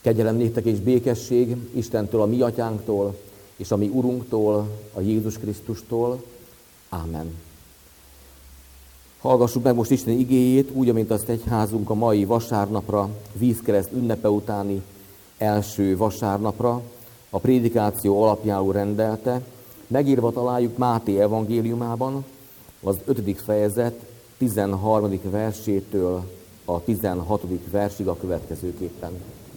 Kegyelem néktek és békesség Istentől, a mi atyánktól, és a mi Urunktól, a Jézus Krisztustól. Ámen. Hallgassuk meg most Isten igéjét, úgy, amint azt egyházunk a mai vasárnapra, vízkereszt ünnepe utáni első vasárnapra, a prédikáció alapjául rendelte. Megírva találjuk Máté evangéliumában, az 5. fejezet 13. versétől a 16. versig a következőképpen.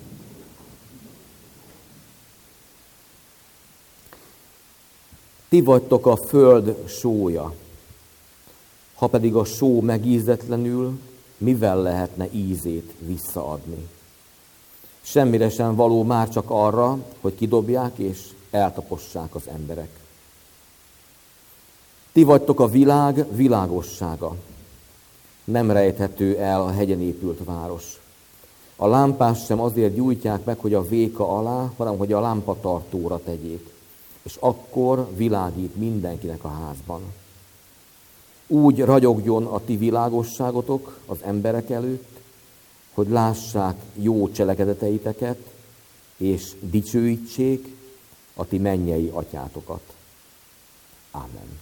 Ti vagytok a föld sója, ha pedig a só megízetlenül, mivel lehetne ízét visszaadni? Semmire sem való már csak arra, hogy kidobják és eltapossák az emberek. Ti vagytok a világ világossága. Nem rejthető el a hegyen épült város. A lámpást sem azért gyújtják meg, hogy a véka alá, hanem hogy a lámpatartóra tegyék, és akkor világít mindenkinek a házban. Úgy ragyogjon a ti világosságotok az emberek előtt, hogy lássák jó cselekedeteiteket, és dicsőítsék a ti mennyei atyátokat. Ámen.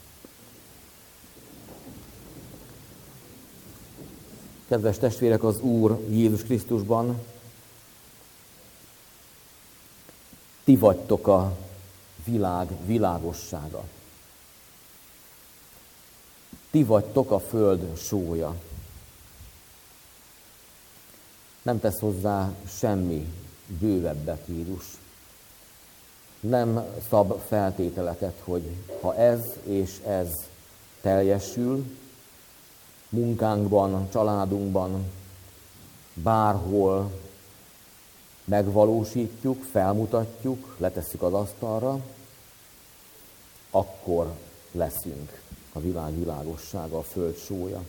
Kedves testvérek, az Úr Jézus Krisztusban, ti vagytok a világ világossága. Ti vagytok a föld sója. Nem tesz hozzá semmi bővebbet Jézus. Nem szab feltételeket, hogy ha ez és ez teljesül, munkánkban, családunkban, bárhol megvalósítjuk, felmutatjuk, letesszük az asztalra, akkor leszünk a világ világossága, a föld sója.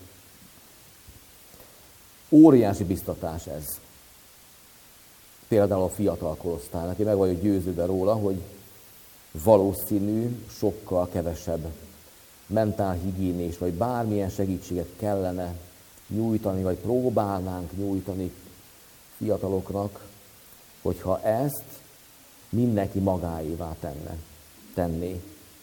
Óriási biztatás ez. Például a fiatal korosztálynak. Én meg vagyok győződve róla, hogy valószínű, sokkal kevesebb mentálhigiénés, vagy bármilyen segítséget kellene nyújtani, vagy próbálnánk nyújtani fiataloknak, hogyha ezt mindenki magáévá tenné.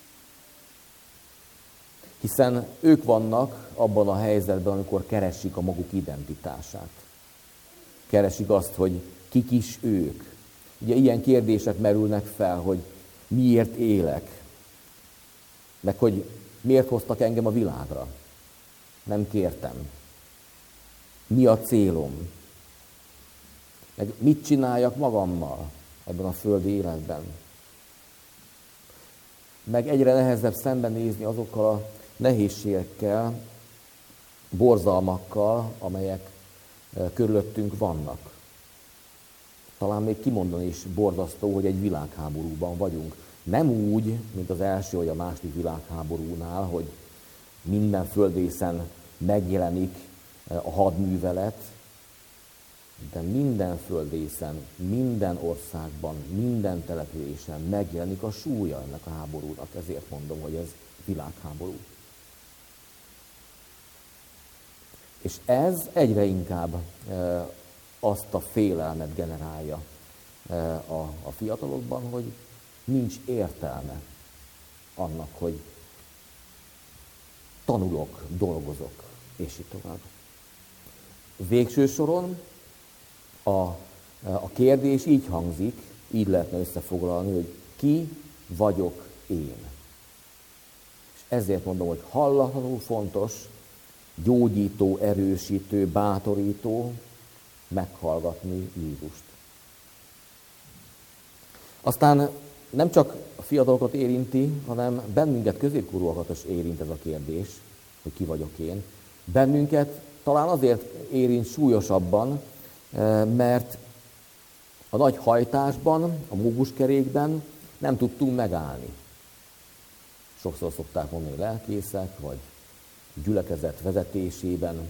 Hiszen ők vannak abban a helyzetben, amikor keresik a maguk identitását. Keresik azt, hogy kik is ők. Ugye ilyen kérdések merülnek fel, hogy miért élek, meg hogy miért hoztak engem a világra. Nem kértem. Mi a célom? Meg mit csináljak magammal ebben a földi életben? Meg egyre nehezebb szembenézni azokkal a nehézségekkel, borzalmakkal, amelyek körülöttünk vannak. Talán még kimondani is borzasztó, hogy egy világháborúban vagyunk. Nem úgy, mint az első vagy a második világháborúnál, hogy minden földrészen megjelenik a hadművelet, de minden földrészen, minden országban, minden településen megjelenik a súlya ennek a háborúnak. Ezért mondom, hogy ez világháború. És ez egyre inkább azt a félelmet generálja a fiatalokban, hogy nincs értelme annak, hogy tanulok, dolgozok, és így tovább. Végső soron a kérdés így hangzik, így lehetne összefoglalni, hogy ki vagyok én. És ezért mondom, hogy hallatlanul fontos, gyógyító, erősítő, bátorító meghallgatni Jézust. Aztán nem csak a fiatalokat érinti, hanem bennünket, középkorúakat is érint ez a kérdés, hogy ki vagyok én. Bennünket talán azért érint súlyosabban, mert a nagy hajtásban, a mókuskerékben nem tudtunk megállni. Sokszor szokták mondani lelkészek, vagy gyülekezet vezetésében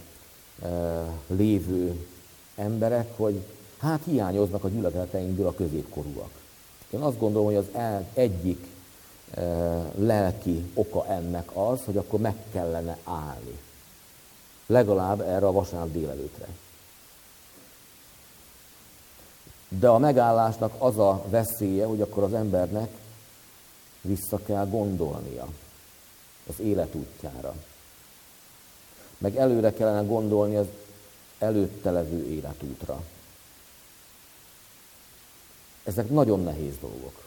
lévő emberek, hogy hát hiányoznak a gyülekezeteinkből a középkorúak. Én azt gondolom, hogy az egyik lelki oka ennek az, hogy akkor meg kellene állni. Legalább erre a vasárnap délelőtre. De a megállásnak az a veszélye, hogy akkor az embernek vissza kell gondolnia az élet útjára. Meg előre kellene gondolni az előtte levő életútra. Ezek nagyon nehéz dolgok.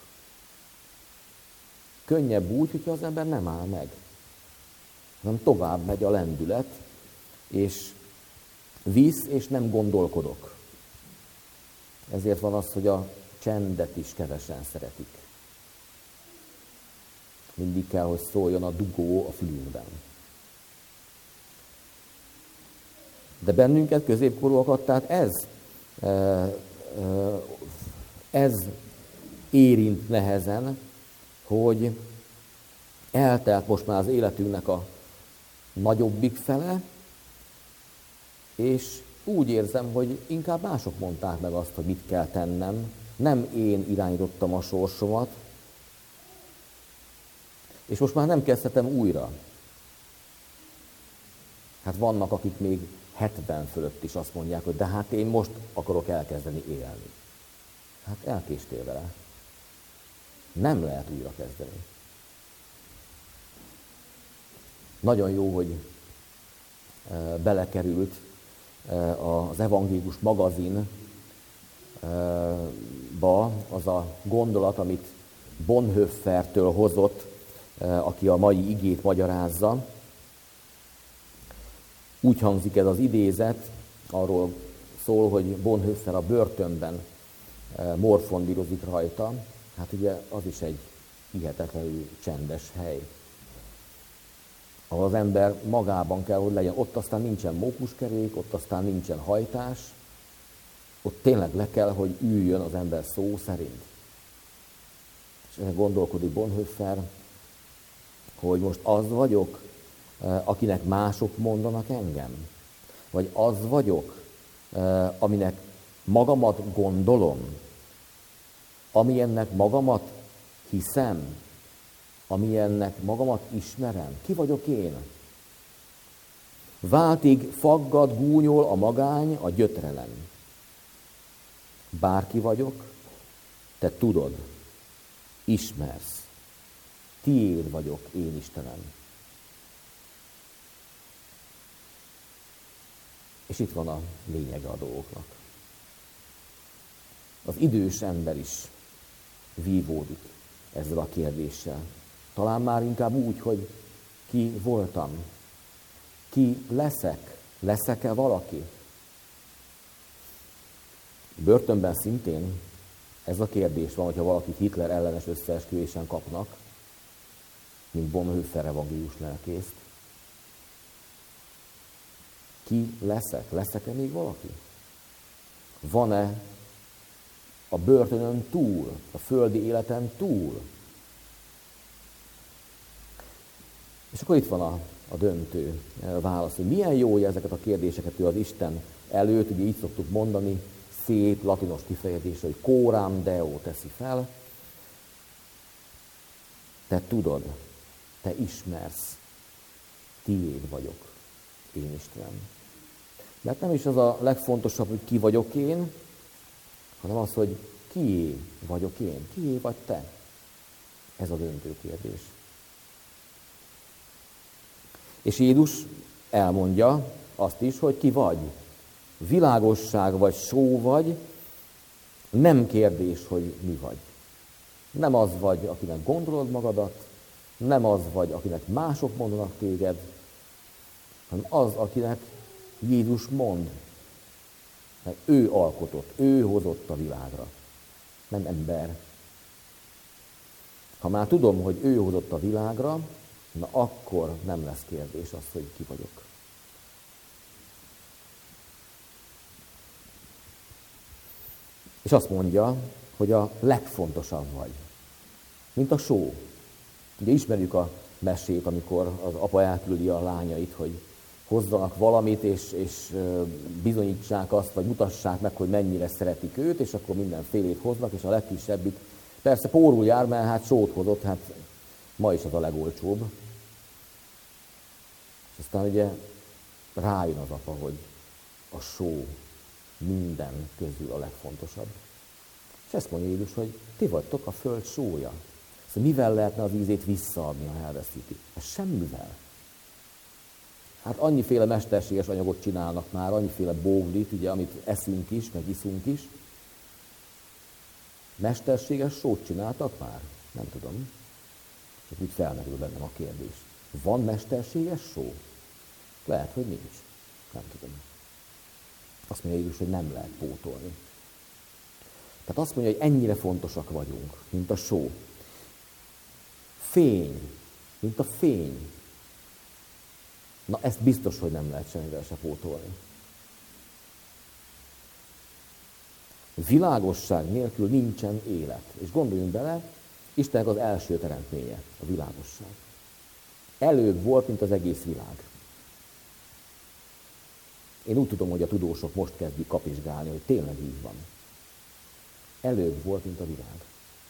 Könnyebb úgy, hogyha az ember nem áll meg, hanem tovább megy a lendület, és visz, és nem gondolkodok. Ezért van az, hogy a csendet is kevesen szeretik. Mindig kell, hogy szóljon a dugó a fülünkben. De bennünket, középkorúakat, tehát ez érint nehezen, hogy eltelt most már az életünknek a nagyobbik fele, és úgy érzem, hogy inkább mások mondták meg azt, hogy mit kell tennem, nem én irányítottam a sorsomat, és most már nem kezdhetem újra. Hát vannak, akik még 70 fölött is azt mondják, hogy de hát én most akarok elkezdeni élni. Hát elkéstél vele. Nem lehet újra kezdeni. Nagyon jó, hogy belekerült az Evangélikus magazinba az a gondolat, amit Bonhoeffertől hozott, aki a mai igét magyarázza. Úgy hangzik ez az idézet, arról szól, hogy Bonhoeffer a börtönben morfondírozik rajta. Hát ugye az is egy hihetetlenül csendes hely, ahol az ember magában kell, hogy legyen. Ott aztán nincsen mókuskerék, ott aztán nincsen hajtás, ott tényleg le kell, hogy üljön az ember szó szerint. És gondolkodik Bonhoeffer, hogy most az vagyok, akinek mások mondanak engem? Vagy az vagyok, aminek magamat gondolom, amilyennek magamat hiszem, amilyennek magamat ismerem? Ki vagyok én? Váltig faggad, gúnyol a magány, a gyötrelem. Bárki vagyok, te tudod, ismersz. Tiéd vagyok, én Istenem. És itt van a lényege a dolgoknak. Az idős ember is vívódik ezzel a kérdéssel. Talán már inkább úgy, hogy ki voltam, ki leszek, leszek-e valaki? Börtönben szintén ez a kérdés van, hogyha valakit Hitler ellenes összeesküvésen kapnak, mint Bonhoeffer evangélius lelkészt. Ki leszek? Leszek-e még valaki? Van-e a börtönön túl, a földi életen túl? És akkor itt van a döntő válasz, hogy milyen jó, hogy ezeket a kérdéseket ő az Isten előtt, ugye így szoktuk mondani, szép latinos kifejezésre, hogy coram Deo teszi fel. Te tudod, te ismersz, tiéd vagyok, én Istenem. Mert nem is az a legfontosabb, hogy ki vagyok én, hanem az, hogy kié vagyok én, kié vagy te. Ez a döntő kérdés. És Jézus elmondja azt is, hogy ki vagy. Világosság vagy, só vagy, nem kérdés, hogy mi vagy. Nem az vagy, akinek gondolod magadat, nem az vagy, akinek mások mondanak téged, hanem az, akinek Jézus mond. Mert ő alkotott, ő hozott a világra, nem ember. Ha már tudom, hogy ő hozott a világra, na akkor nem lesz kérdés az, hogy ki vagyok. És azt mondja, hogy a legfontosabb vagy, mint a só. Ugye ismerjük a mesét, amikor az apa elküldi a lányait, hogy hozzanak valamit, és bizonyítsák azt, vagy mutassák meg, hogy mennyire szeretik őt, és akkor mindenfélét hoznak, és a legkisebbik persze pórul jár, mert hát sót hozott, hát ma is az a legolcsóbb. És aztán ugye rájön az apa, hogy a só minden közül a legfontosabb. És ezt mondja Jézus, hogy ti vagytok a föld sója. Szóval mivel lehetne az ízét visszaadni, ha elveszíti? Ez semmivel. Hát annyiféle mesterséges anyagot csinálnak már, annyiféle bóglit, ugye, amit eszünk is, meg iszunk is. Mesterséges sót csináltak már? Nem tudom. Csak úgy felmerül bennem a kérdés. Van mesterséges só? Lehet, hogy nincs. Nem tudom. Azt mondja Jézus, hogy nem lehet pótolni. Tehát azt mondja, hogy ennyire fontosak vagyunk, mint a só. Fény, mint a fény. Na, ezt biztos, hogy nem lehet semmivel se pótolni. Világosság nélkül nincsen élet. És gondoljunk bele, Istennek az első teremtménye, a világosság. Előbb volt, mint az egész világ. Én úgy tudom, hogy a tudósok most kezdik kapizsgálni, hogy tényleg így van. Előbb volt, mint a világ.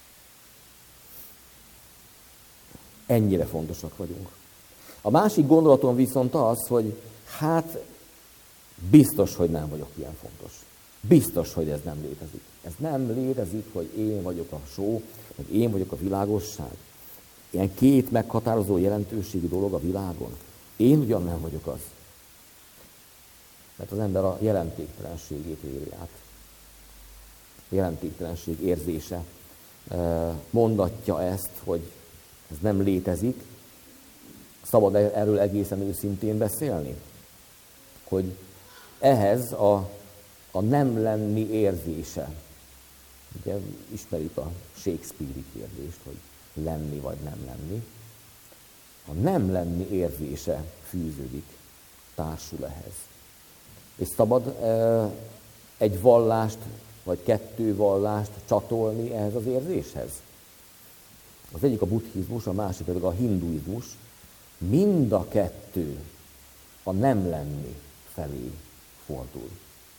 Ennyire fontosak vagyunk. A másik gondolatom viszont az, hogy hát biztos, hogy nem vagyok ilyen fontos. Biztos, hogy ez nem létezik. Ez nem létezik, hogy én vagyok a só, vagy én vagyok a világosság. Ilyen két meghatározó jelentőségű dolog a világon. Én ugyan nem vagyok az. Mert az ember a jelentéktelenségét éri át. Jelentéktelenség érzése mondatja ezt, hogy ez nem létezik. Szabad erről egészen őszintén beszélni? Hogy ehhez a nem lenni érzése. Ugye ismerjük a Shakespeare-i kérdést, hogy lenni vagy nem lenni. A nem lenni érzése fűződik, társul ehhez. És szabad egy vallást, vagy kettő vallást csatolni ehhez az érzéshez? Az egyik a buddhizmus, a másik pedig a hinduizmus. Mind a kettő a nem lenni felé fordul.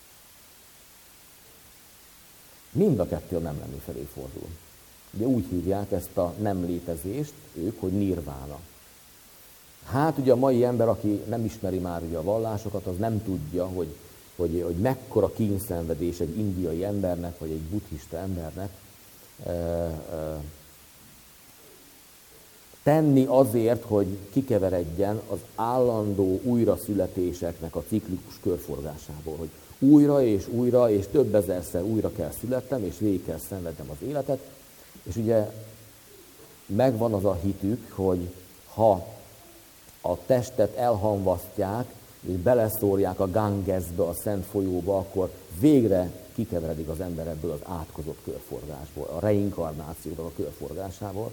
Mind a kettő a nem lenni felé fordul. Ugye úgy hívják ezt a nem létezést ők, hogy nirvána. Hát ugye a mai ember, aki nem ismeri már ugye a vallásokat, az nem tudja, hogy mekkora kínszenvedés egy indiai embernek, vagy egy buddhista embernek tenni azért, hogy kikeveredjen az állandó újraszületéseknek a ciklikus körforgásából, hogy újra és több ezerszer újra kell születnem, és végig kell szenvednem az életet, és ugye megvan az a hitük, hogy ha a testet elhamvasztják, és beleszórják a Gangesbe, a Szent folyóba, akkor végre kikeveredik az ember ebből az átkozott körforgásból, a reinkarnációnak a körforgásából.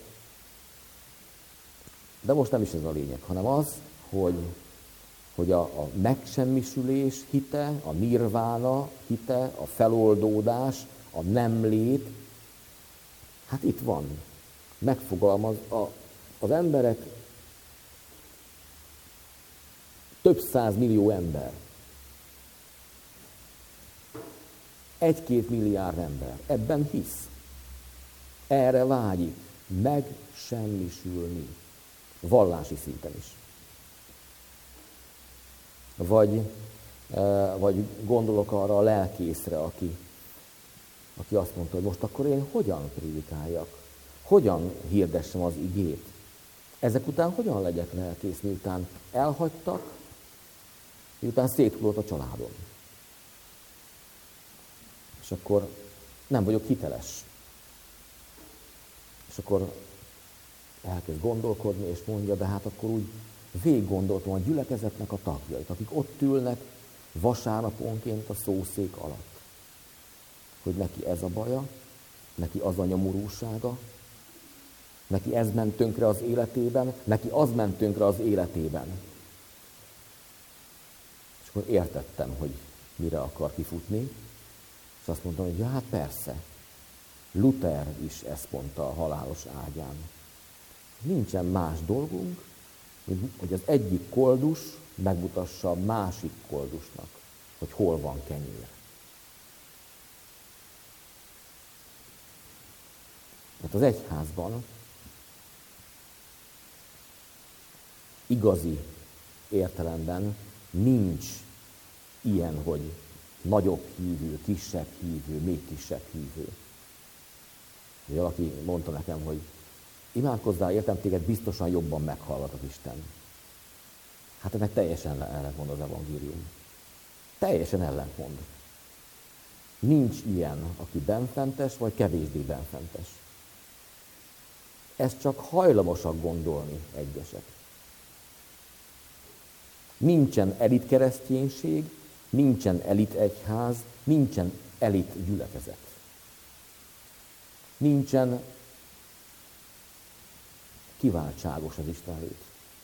De most nem is ez a lényeg, hanem az, hogy a megsemmisülés hite, a nirvána hite, a feloldódás, a nem lét, hát itt van. Megfogalmaz az emberek, több 100 millió ember, 1-2 milliárd ember ebben hisz. Erre vágyik megsemmisülni. Vallási szinten is. Vagy gondolok arra a lelkészre, aki azt mondta, hogy most akkor én hogyan prédikáljak? Hogyan hirdessem az igét? Ezek után hogyan legyek lelkész, miután elhagytak, miután széthullott a családom? És akkor nem vagyok hiteles. És akkor elkezd gondolkodni, és mondja, de hát akkor úgy végig gondoltam a gyülekezetnek a tagjait, akik ott ülnek vasárnaponként a szószék alatt. Hogy neki ez a baja, neki az a nyomorúsága, neki ez ment tönkre az életében, neki az ment tönkre az életében. És akkor értettem, hogy mire akar kifutni, és azt mondtam, hogy ja, hát persze, Luther is ezt mondta a halálos ágyán. Nincsen más dolgunk, mint hogy az egyik koldus megmutassa a másik koldusnak, hogy hol van kenyér. Mert az egyházban igazi értelemben nincs ilyen, hogy nagyobb hívő, kisebb hívő, még kisebb hívő. Valaki mondta nekem, hogy imádkozzál, értem, téged biztosan jobban meghallgat az Isten. Hát ennek teljesen ellentmond az evangélium. Teljesen ellentmond. Nincs ilyen, aki benfentes, vagy kevésbé benfentes. Ezt csak hajlamosak gondolni egyesek. Nincsen elit kereszténység, nincsen elit egyház, nincsen elit gyülekezet. Nincsen kiváltságos az Isten előtt.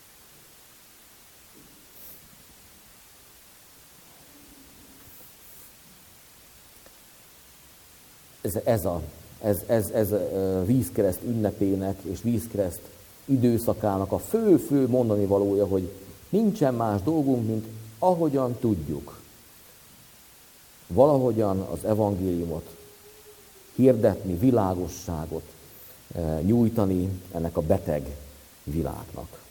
Ez a vízkereszt ünnepének és vízkereszt időszakának a fő mondani valója, hogy nincsen más dolgunk, mint ahogyan tudjuk. Valahogyan az evangéliumot hirdetni, világosságot nyújtani ennek a beteg világnak.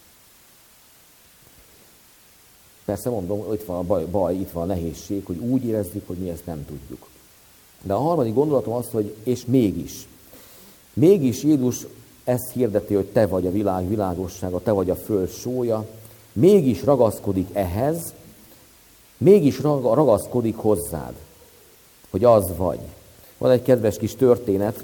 Persze mondom, itt van a baj, itt van a nehézség, hogy úgy érezzük, hogy mi ezt nem tudjuk. De a harmadik gondolatom az, hogy és mégis Jézus ezt hirdeti, hogy te vagy a világ világossága, te vagy a föld sója, mégis ragaszkodik ehhez, mégis ragaszkodik hozzád, hogy az vagy. Van egy kedves kis történet,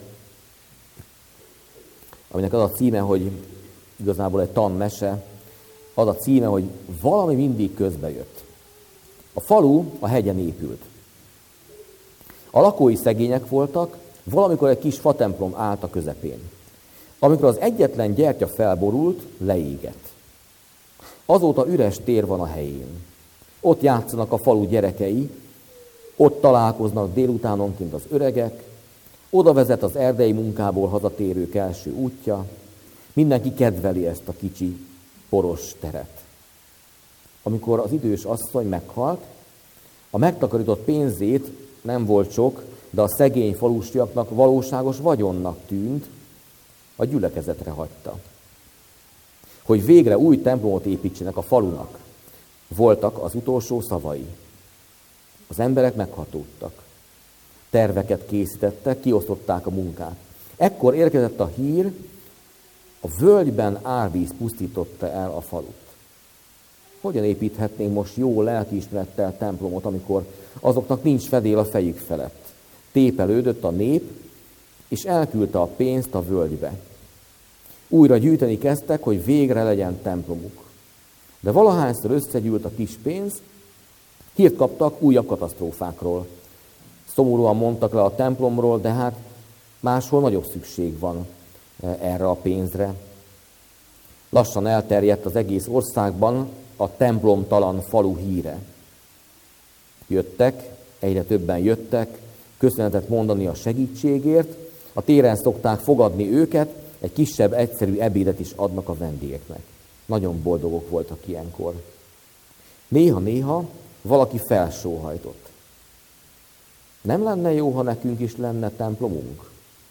aminek az a címe, hogy igazából egy tanmese, az a címe, hogy valami mindig közbejött. A falu a hegyen épült. A lakói szegények voltak, valamikor egy kis fatemplom állt a közepén. Amikor az egyetlen gyertya felborult, leégett. Azóta üres tér van a helyén. Ott játszanak a falu gyerekei, ott találkoznak délutánonként az öregek, oda vezet az erdei munkából hazatérők első útja, mindenki kedveli ezt a kicsi, poros teret. Amikor az idős asszony meghalt, a megtakarított pénzét nem volt sok, de a szegény falusiaknak valóságos vagyonnak tűnt, a gyülekezetre hagyta. Hogy végre új templomot építsenek a falunak, voltak az utolsó szavai. Az emberek meghatódtak. Terveket készítettek, kiosztották a munkát. Ekkor érkezett a hír, a völgyben árvíz pusztította el a falut. Hogyan építhetnénk most jó lelkiismerettel templomot, amikor azoknak nincs fedél a fejük felett? Tépelődött a nép, és elküldte a pénzt a völgybe. Újra gyűjteni kezdtek, hogy végre legyen templomuk. De valahányszor összegyűlt a kis pénz, hírt kaptak újabb katasztrófákról. Szomorúan mondtak le a templomról, de hát máshol nagyobb szükség van erre a pénzre. Lassan elterjedt az egész országban a templomtalan falu híre. Jöttek, egyre többen jöttek, köszönetet mondani a segítségért, a téren szokták fogadni őket, egy kisebb, egyszerű ebédet is adnak a vendégeknek. Nagyon boldogok voltak ilyenkor. Néha-néha valaki felsóhajtott. Nem lenne jó, ha nekünk is lenne templomunk?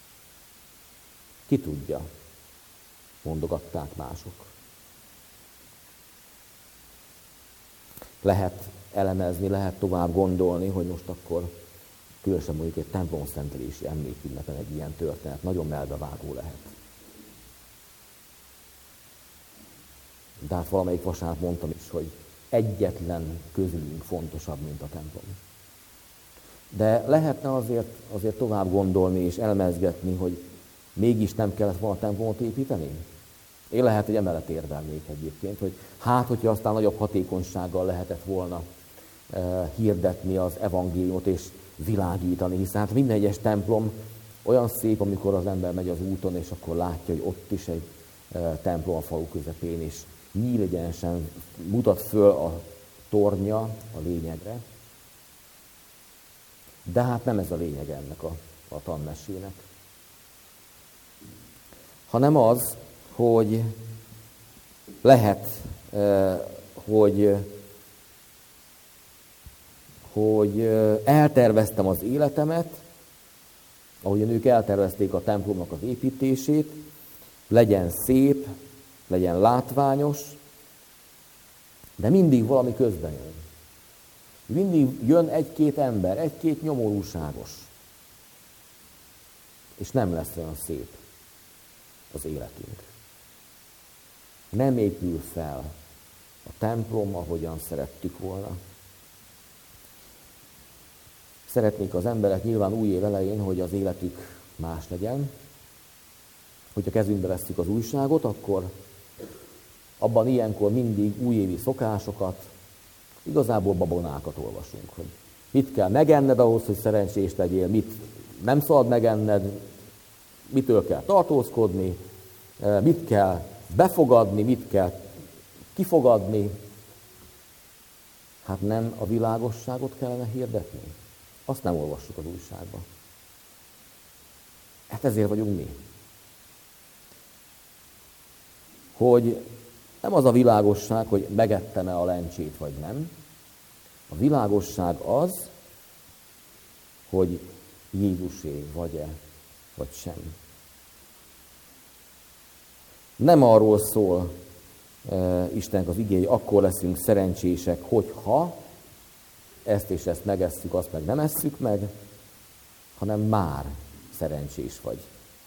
Ki tudja, mondogatták mások. Lehet elemezni, lehet tovább gondolni, hogy most akkor különösen mondjuk egy templomosztentelési emlékünnepen egy ilyen történet nagyon melbevágó lehet. De hát valamelyik vasárnap mondtam is, hogy egyetlen közülünk fontosabb, mint a templom. De lehetne azért tovább gondolni és elemezgetni, hogy mégis nem kellett volna templomot építeni? Én lehet, hogy emellett érvelnék egyébként, hogy hát, hogyha aztán nagyobb hatékonysággal lehetett volna hirdetni az evangéliumot és világítani, hiszen hát minden egyes templom olyan szép, amikor az ember megy az úton, és akkor látja, hogy ott is egy templom a falu közepén, és nyílegyenesen mutat föl a tornya a lényegre. De hát nem ez a lényeg ennek a tanmesének. Hanem az, hogy lehet, hogy elterveztem az életemet, ahogyan ők eltervezték a templomnak az építését, legyen szép, legyen látványos, de mindig valami közben jön. Mindig jön egy-két ember, egy-két nyomorúságos. és nem lesz olyan szép az életünk. Nem épül fel a templom, ahogyan szerettük volna. Szeretnék az emberek nyilván új év elején, hogy az életük más legyen. Hogyha kezünkbe vesszük az újságot, akkor abban ilyenkor mindig újévi szokásokat, igazából babonákat olvasunk, hogy mit kell megenned ahhoz, hogy szerencsés legyél, mit nem szabad megenned, mitől kell tartózkodni, mit kell befogadni, mit kell kifogadni. Hát nem a világosságot kellene hirdetni? Azt nem olvassuk az újságba. Hát ezért vagyunk mi. Hogy nem az a világosság, hogy megettem-e a lencsét, vagy nem. A világosság az, hogy Jézusé vagy-e, vagy sem. Nem arról szól Istennek az igéje, hogy akkor leszünk szerencsések, hogyha ezt és ezt megesszük, azt meg nem esszük meg, hanem már szerencsés vagy.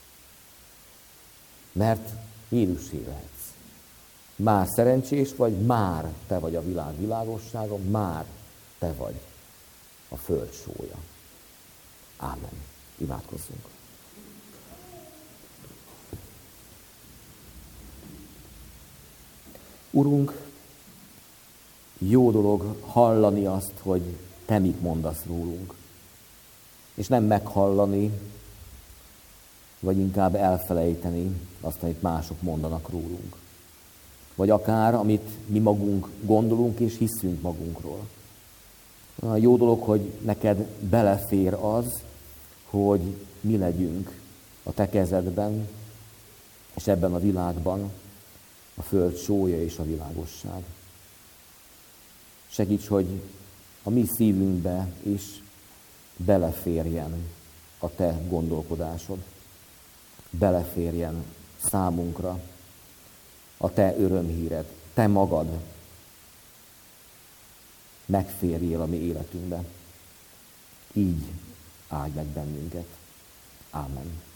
Mert Jézusé lehetsz. Már szerencsés vagy, már te vagy a világ világossága, már te vagy a föld sója. Ámen. Imádkozzunk. Urunk, jó dolog hallani azt, hogy te mit mondasz rólunk. És nem meghallani, vagy inkább elfelejteni azt, amit mások mondanak rólunk. Vagy akár, amit mi magunk gondolunk és hiszünk magunkról. Jó dolog, hogy neked belefér az, hogy mi legyünk a te kezedben, és ebben a világban a föld sója és a világosság. Segíts, hogy a mi szívünkbe is beleférjen a te gondolkodásod, beleférjen számunkra a te örömhíred, te magad megférjél a mi életünkbe. Így áldj meg bennünket. Ámen.